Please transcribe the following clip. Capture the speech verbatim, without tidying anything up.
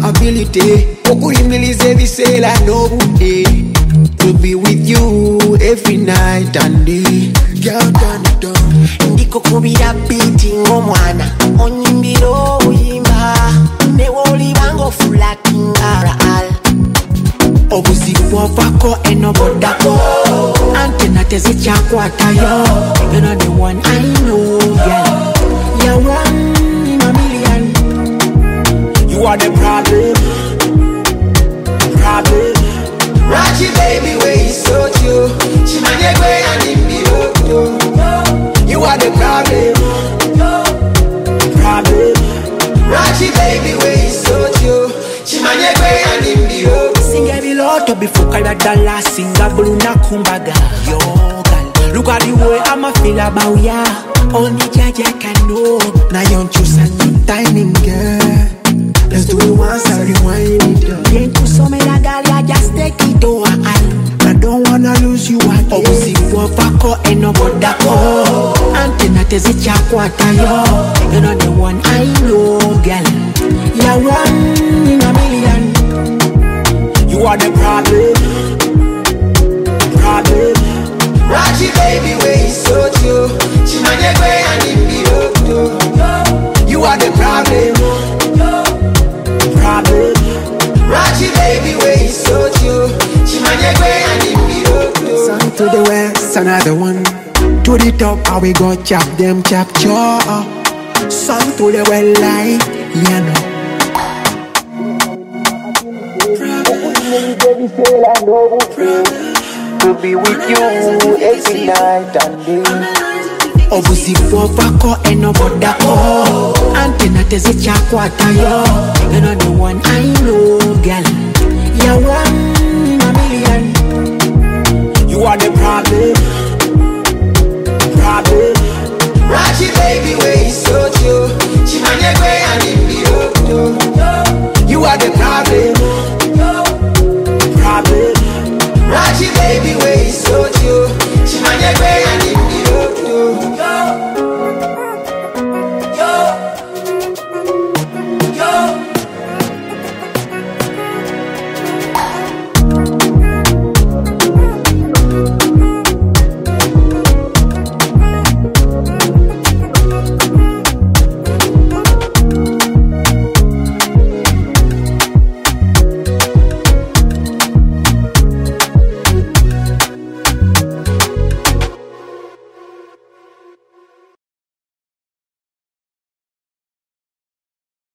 ability. Okurimilize bisela no bude. To be with you every night and day. Girl, turn it down. Ndiko kubira beating omwana. Onyimbiro uyimba. Newoli bango fulating aral. Obusifo fako enobodako. Antena tezi chakwata yo. You're not the one I know, girl. You're one in a million. You are the problem. Problem. Rachi baby, where you so you? Chimanyegwe and Imbiro. You are the problem. Problem. Rachi baby, where you so you? Chimanyegwe and Imbiro. Singa biloto bifuka la dala. Singa buluna kumbaga. Yo, girl. Look at the way I'ma feel about ya. Only Jaja can know. Now you choose a new timing, girl. Let's do it once and rewind it up. Ain't too so many girl, just take it over. I don't wanna lose you again. Obusifo fako enobodako. Antena tezi chakwata yo. You're not the one I know, girl. You're one in a million. You are the problem. Problem. Rachi baby, where you so you? Chimanyegwe and Imbiro. You are the problem. Problem. Rachi baby, where you so you? Chimanyegwe and Imbiro. Sun to the west, another one. To the top, how we go chop them chop chop. Sun to the well light, you know. To be with you every night and day. Obusifo fako enobodako. Antena tezi chakwata yo. You're not the one I know, girl. You're one in a million. You are the problem. Problem. Rachi baby, where you so you? Chimanyegwe and Imbiro. You are the problem. Problem. Rachi baby, where you so you? Chimanyegwe